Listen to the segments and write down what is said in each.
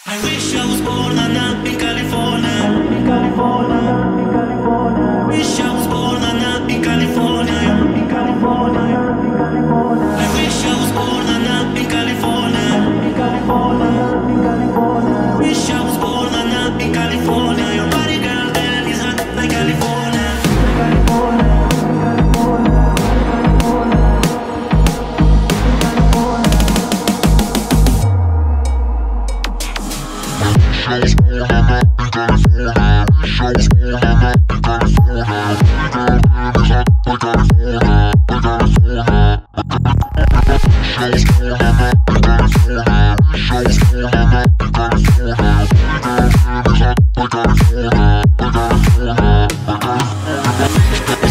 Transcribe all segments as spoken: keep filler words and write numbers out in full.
I wish I was born on up in California. In California, in California. Wish I was born on up in California. In California, in California. I wish I was born on up in California. In California, in California. Wish I was born on up in California. Your body, girl, then is hot like California. California, California, California. Shows born on up in California. Shows born on up in California. Girl, man is hot like California, like California. Shows born on up in California. Shows born on up in California. Girl, man is hot like California, like California, like California.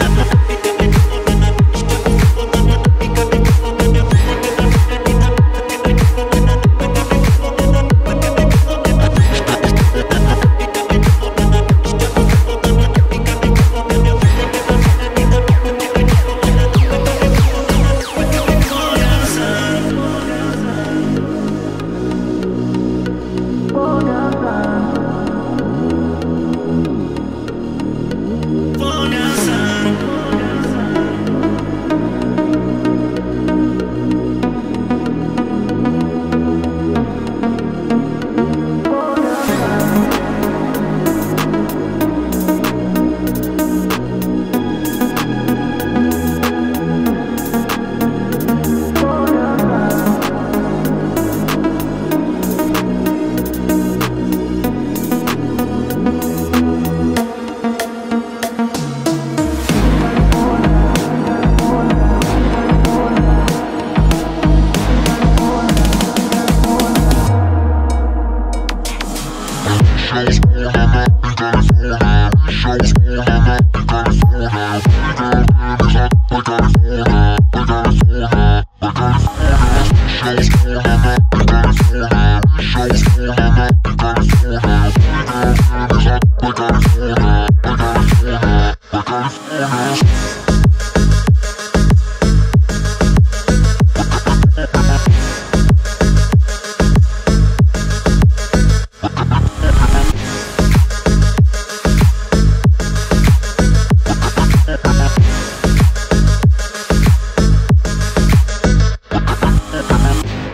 Shows born on up in California. Shows born on up in California. Girl, man is hot like California, like California, like California. Shows born on up in California. Shows born on up in California. Girl, man is hot like California, like California, like California.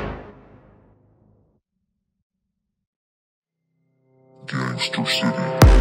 Gangster City.